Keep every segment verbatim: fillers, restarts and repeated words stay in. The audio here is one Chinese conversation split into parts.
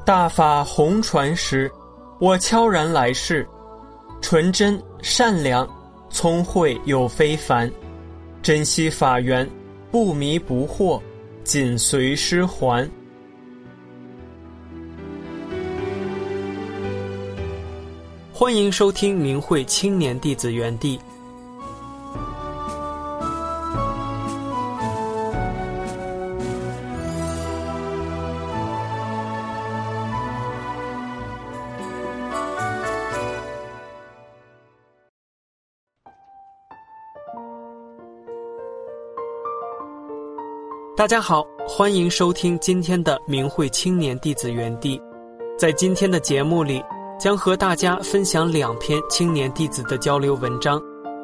大法红传时，我悄然来世，纯真善良，聪慧又非凡，珍惜法缘，不迷不惑，紧随师还。欢迎收听明慧青年弟子园地。大家好，欢迎收听今天的明慧青年弟子园地。在今天的节目里，将和大家分享两篇青年弟子的交流文章。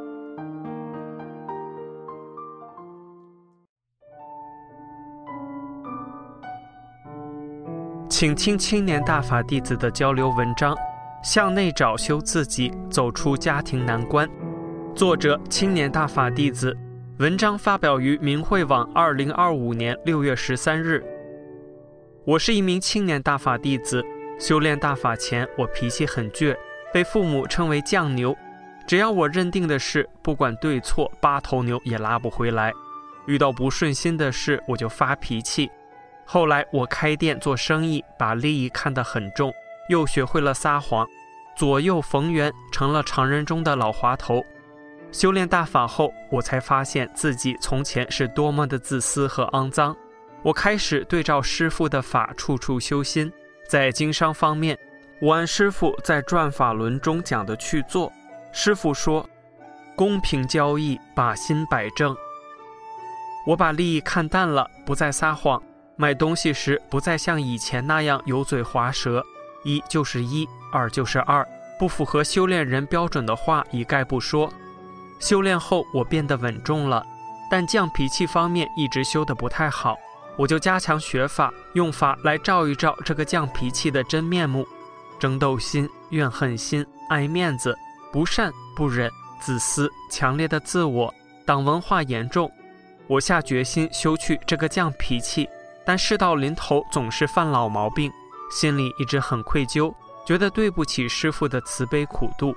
请听青年大法弟子的交流文章，向内找修自己，走出家庭难关。作者青年大法弟子，文章发表于明慧网二零二五年六月十三日。我是一名青年大法弟子，修炼大法前，我脾气很倔，被父母称为犟牛。只要我认定的事，不管对错，八头牛也拉不回来。遇到不顺心的事，我就发脾气。后来我开店做生意，把利益看得很重，又学会了撒谎，左右逢源，成了常人中的老滑头。修炼大法后，我才发现自己从前是多么的自私和肮脏。我开始对照师父的法，处处修心。在经商方面，我按师父在转法轮中讲的去做。师父说，公平交易，把心摆正。我把利益看淡了，不再撒谎，买东西时不再像以前那样油嘴滑舌，一就是一，二就是二，不符合修炼人标准的话一概不说。修炼后我变得稳重了，但犟脾气方面一直修得不太好，我就加强学法，用法来照一照这个犟脾气的真面目：争斗心、怨恨心、爱面子、不善不忍、自私、强烈的自我、党文化严重。我下决心修去这个犟脾气，但事到临头总是犯老毛病，心里一直很愧疚，觉得对不起师父的慈悲苦度。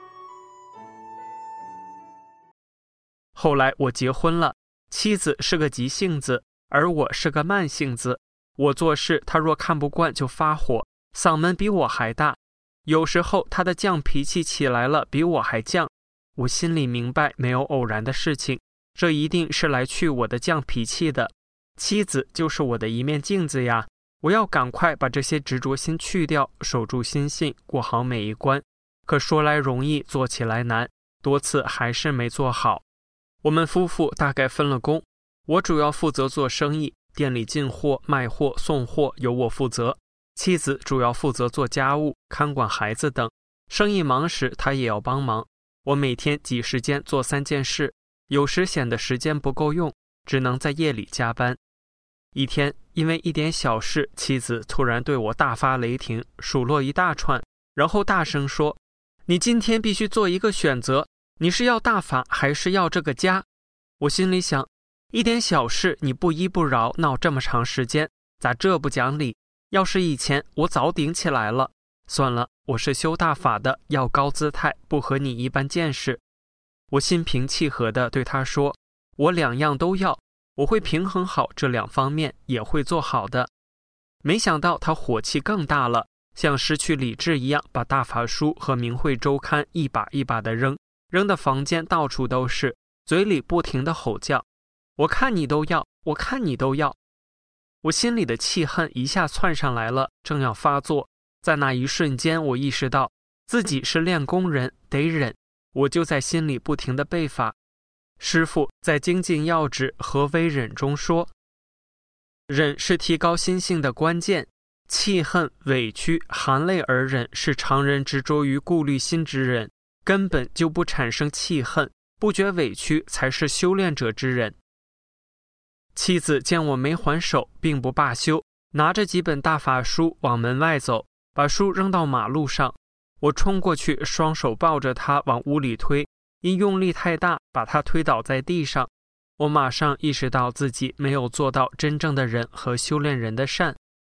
后来我结婚了，妻子是个急性子，而我是个慢性子。我做事她若看不惯就发火，嗓门比我还大，有时候她的犟脾气起来了比我还犟。我心里明白没有偶然的事情，这一定是来去我的犟脾气的。妻子就是我的一面镜子呀，我要赶快把这些执着心去掉，守住心性，过好每一关。可说来容易，做起来难，多次还是没做好。我们夫妇大概分了工，我主要负责做生意，店里进货、卖货、送货由我负责。妻子主要负责做家务、看管孩子等。生意忙时她也要帮忙。我每天挤时间做三件事，有时显得时间不够用，只能在夜里加班。一天，因为一点小事，妻子突然对我大发雷霆，数落一大串，然后大声说：你今天必须做一个选择，你是要大法还是要这个家？我心里想，一点小事你不依不饶，闹这么长时间，咋这不讲理？要是以前我早顶起来了。算了，我是修大法的，要高姿态，不和你一般见识。我心平气和地对他说，我两样都要，我会平衡好这两方面，也会做好的。没想到他火气更大了，像失去理智一样，把大法书和明慧周刊一把一把地扔，扔的房间到处都是，嘴里不停地吼叫，我看你都要，我看你都要。我心里的气恨一下窜上来了，正要发作，在那一瞬间我意识到自己是练功人，得忍。我就在心里不停地背法。师父在精进要旨何为忍中说，忍是提高心性的关键，气恨、委屈、含泪而忍是常人执着于顾虑心之忍，根本就不产生气恨，不觉委屈才是修炼者之忍。妻子见我没还手，并不罢休，拿着几本大法书往门外走，把书扔到马路上。我冲过去，双手抱着他往屋里推，因用力太大，把他推倒在地上。我马上意识到自己没有做到真正的忍和修炼人的善，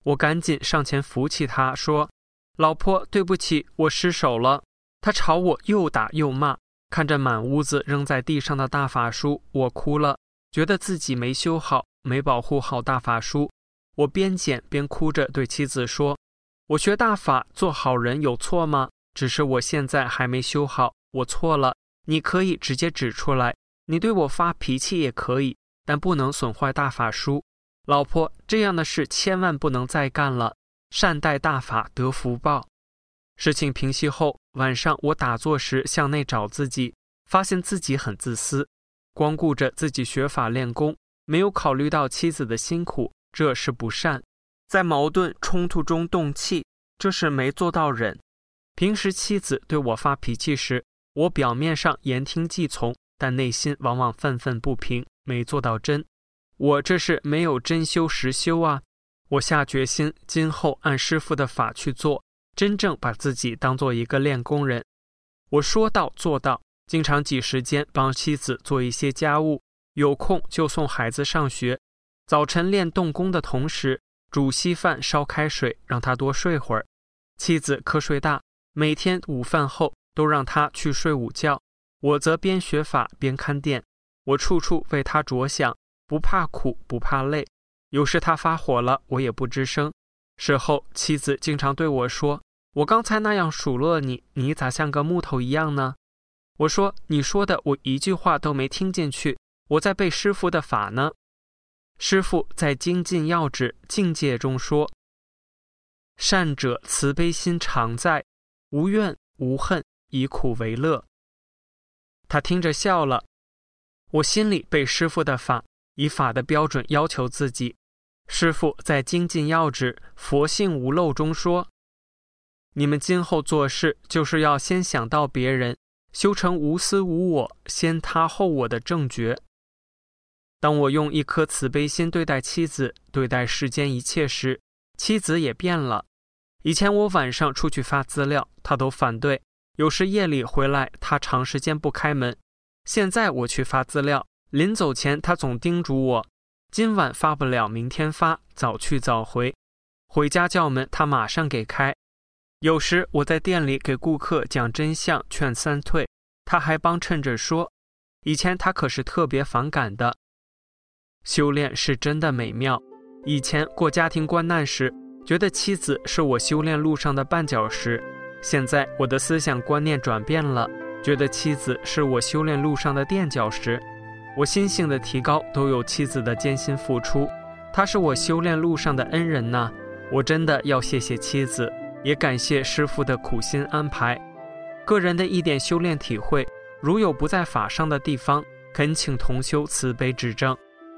我赶紧上前扶起她，说：老婆，对不起，我失手了。她朝我又打又骂，看着满屋子扔在地上的大法书，我哭了，觉得自己没修好，没保护好大法书。我边捡边哭着对妻子说：我学大法做好人有错吗？只是我现在还没修好，我错了，你可以直接指出来，你对我发脾气也可以，但不能损坏大法书。老婆，这样的事千万不能再干了，善待大法得福报。事情平息后，晚上我打坐时向内找自己，发现自己很自私，光顾着自己学法练功，没有考虑到妻子的辛苦，这是不善。在矛盾冲突中动气，这是没做到忍。平时妻子对我发脾气时，我表面上言听计从，但内心往往愤愤不平，没做到真。我这是没有真修实修啊！我下决心今后按师父的法去做，真正把自己当做一个练功人。我说到做到，经常挤时间帮妻子做一些家务，有空就送孩子上学。早晨练动功的同时，煮稀饭烧开水，让她多睡会儿。妻子瞌睡大，每天午饭后都让她去睡午觉，我则边学法边看店。我处处为她着想，不怕苦不怕累。有时她发火了，我也不吱声。事后妻子经常对我说：我刚才那样数落你，你咋像个木头一样呢？我说：你说的我一句话都没听进去，我在背师父的法呢。师父在精进要旨境界中说：善者慈悲心常在，无怨无恨，以苦为乐。他听着笑了。我心里背师父的法，以法的标准要求自己。师父在精进要旨佛性无漏中说：你们今后做事就是要先想到别人，修成无私无我，先他后我的正觉。当我用一颗慈悲心对待妻子，对待世间一切时，妻子也变了。以前我晚上出去发资料，她都反对，有时夜里回来，她长时间不开门。现在我去发资料，临走前她总叮嘱我：今晚发不了，明天发，早去早回。回家叫门，她马上给开。有时我在店里给顾客讲真相，劝三退，她还帮衬着说。以前她可是特别反感的。修炼是真的美妙。以前过家庭关难时，觉得妻子是我修炼路上的绊脚石，现在我的思想观念转变了，觉得妻子是我修炼路上的垫脚石。我心性的提高都有妻子的艰辛付出，她是我修炼路上的恩人呐。我真的要谢谢妻子，也感谢师父的苦心安排。个人的一点修炼体会，如有不在法上的地方，恳请同修慈悲指正。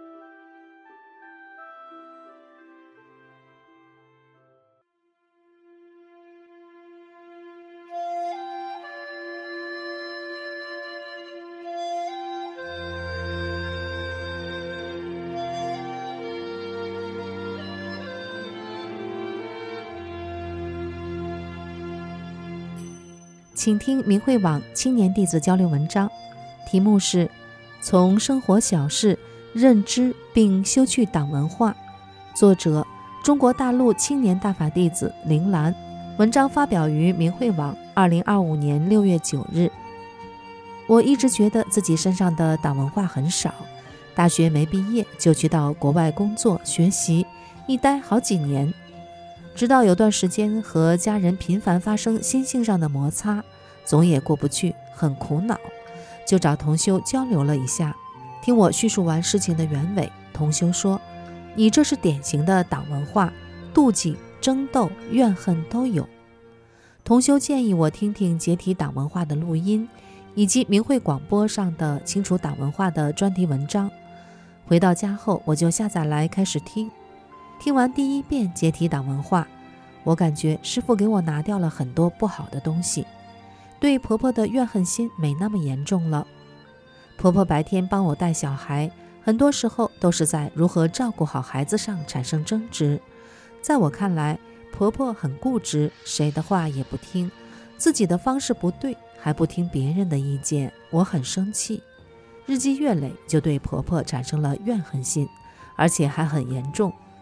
请听明慧网青年弟子交流文章，题目是从生活小事认知并修去党文化，作者中国大陆青年大法弟子林兰。文章发表于明慧网二零二五年六月九日。我一直觉得自己身上的党文化很少，大学没毕业就去到国外工作学习，一待好几年，直到有段时间和家人频繁发生心性上的摩擦，总也过不去，很苦恼，就找同修交流了一下。听我叙述完事情的原委，同修说：你这是典型的党文化，妒忌、争斗、怨恨都有。同修建议我听听解体党文化的录音，以及明慧广播上的清除党文化的专题文章。回到家后，我就下载来开始听。听完第一遍解体党文化，我感觉师父给我拿掉了很多不好的东西，对婆婆的怨恨心没那么严重了。婆婆白天帮我带小孩，很多时候都是在如何照顾好孩子上产生争执。在我看来，婆婆很固执，谁的话也不听，自己的方式不对，还不听别人的意见，我很生气。日积月累，就对婆婆产生了怨恨心，而且还很严重。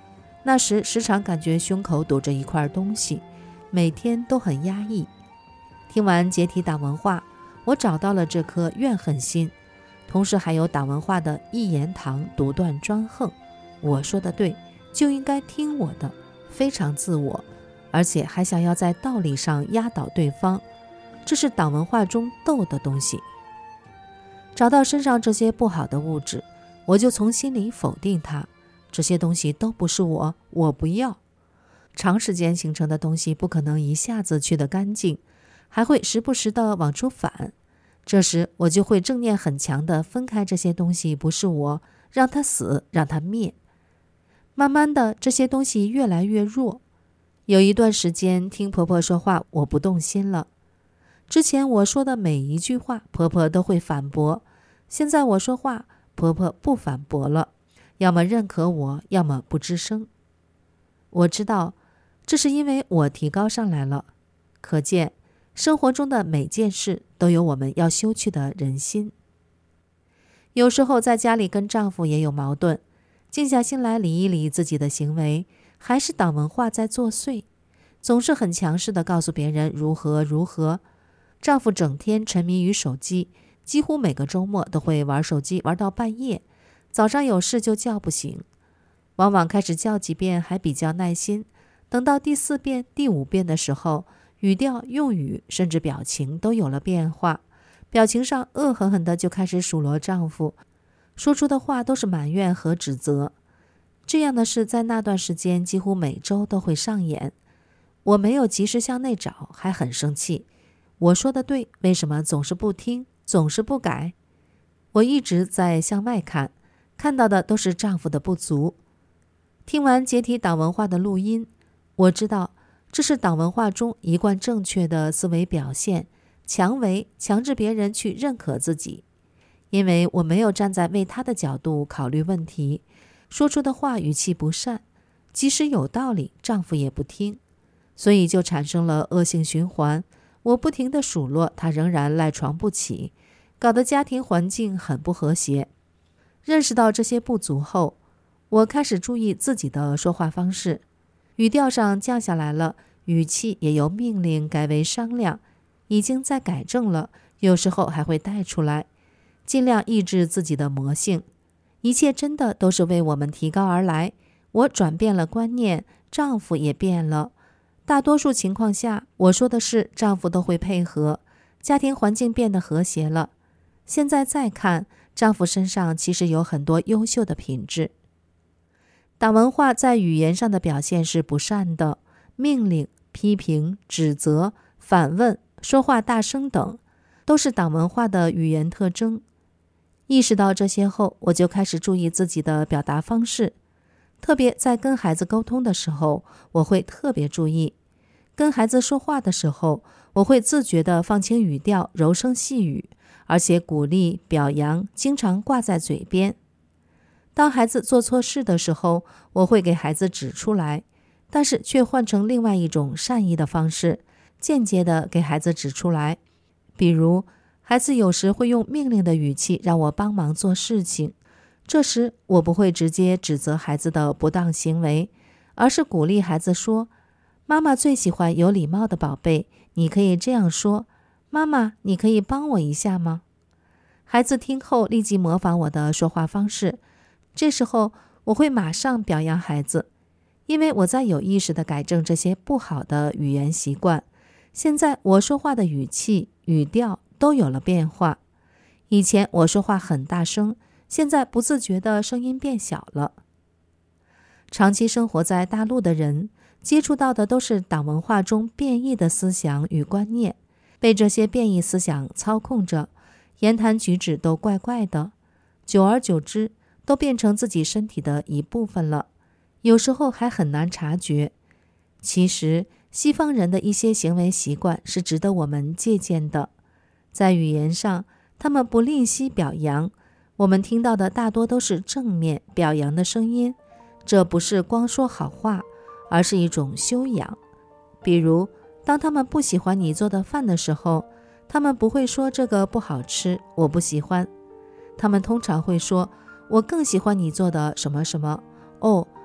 那时时常感觉胸口堵着一块东西，每天都很压抑。听完解体党文化，我找到了这颗怨恨心，同时还有党文化的一言堂、独断专横，我说的对，就应该听我的，非常自我，而且还想要在道理上压倒对方，这是党文化中斗的东西。找到身上这些不好的物质，我就从心里否定它，这些东西都不是我，我不要。长时间形成的东西不可能一下子去得干净，还会时不时地往出反。这时我就会正念很强地分开这些东西不是我，让它死，让它灭。慢慢的，这些东西越来越弱。有一段时间听婆婆说话，我不动心了。之前我说的每一句话，婆婆都会反驳。现在我说话，婆婆不反驳了，要么认可我，要么不吱声。我知道，这是因为我提高上来了。可见，生活中的每件事都有我们要修去的人心。有时候在家里跟丈夫也有矛盾，静下心来理一理自己的行为，还是党文化在作祟，总是很强势地告诉别人如何如何。丈夫整天沉迷于手机，几乎每个周末都会玩手机玩到半夜，早上有事就叫不醒，往往开始叫几遍还比较耐心，等到第四遍第五遍的时候，语调用语甚至表情都有了变化，表情上恶狠狠地就开始数落丈夫，说出的话都是埋怨和指责。这样的事在那段时间几乎每周都会上演。我没有及时向内找，还很生气。我说的对，为什么总是不听，总是不改？我一直在向外看，看到的都是丈夫的不足。听完解体党文化的录音，我知道这是党文化中一贯正确的思维表现，强为强制别人去认可自己。因为我没有站在为他的角度考虑问题，说出的话语气不善，即使有道理，丈夫也不听，所以就产生了恶性循环。我不停地数落他，仍然赖床不起，搞得家庭环境很不和谐。认识到这些不足后，我开始注意自己的说话方式，语调上降下来了，语气也由命令改为商量，已经在改正了，有时候还会带出来，尽量抑制自己的魔性。一切真的都是为我们提高而来，我转变了观念，丈夫也变了。大多数情况下，我说的是丈夫都会配合，家庭环境变得和谐了。现在再看，丈夫身上其实有很多优秀的品质。党文化在语言上的表现是不善的，命令、批评、指责、反问、说话大声等，都是党文化的语言特征。意识到这些后，我就开始注意自己的表达方式，特别在跟孩子沟通的时候，我会特别注意。跟孩子说话的时候，我会自觉地放轻语调，柔声细语，而且鼓励、表扬经常挂在嘴边。当孩子做错事的时候，我会给孩子指出来，但是却换成另外一种善意的方式，间接地给孩子指出来。比如，孩子有时会用命令的语气让我帮忙做事情，这时我不会直接指责孩子的不当行为，而是鼓励孩子说：妈妈最喜欢有礼貌的宝贝，你可以这样说，妈妈，你可以帮我一下吗？孩子听后立即模仿我的说话方式，这时候我会马上表扬孩子，因为我在有意识地改正这些不好的语言习惯。现在我说话的语气、语调都有了变化。以前我说话很大声，现在不自觉的声音变小了。长期生活在大陆的人，接触到的都是党文化中变异的思想与观念，被这些变异思想操控着，言谈举止都怪怪的，久而久之都变成自己身体的一部分了，有时候还很难察觉。其实西方人的一些行为习惯是值得我们借鉴的。在语言上，他们不吝惜表扬，我们听到的大多都是正面表扬的声音，这不是光说好话，而是一种修养。比如，当他们不喜欢你做的饭的时候，他们不会说这个不好吃，我不喜欢。他们通常会说，我更喜欢你做的什么什么，哦，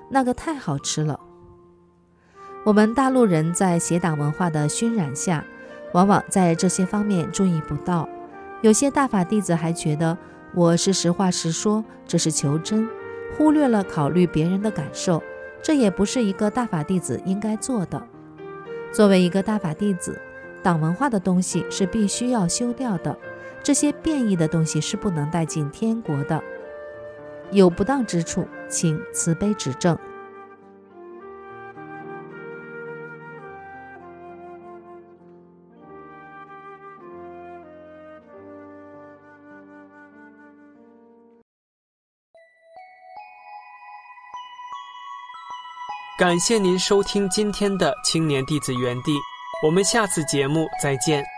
那个太好吃了。我们大陆人在邪党文化的熏染下，往往在这些方面注意不到。有些大法弟子还觉得我是实话实说，这是求真，忽略了考虑别人的感受，这也不是一个大法弟子应该做的。作为一个大法弟子，党文化的东西是必须要修掉的，这些变异的东西是不能带进天国的。有不当之处，请慈悲指正。 感谢您收听今天的青年弟子园地，我们下次节目再见。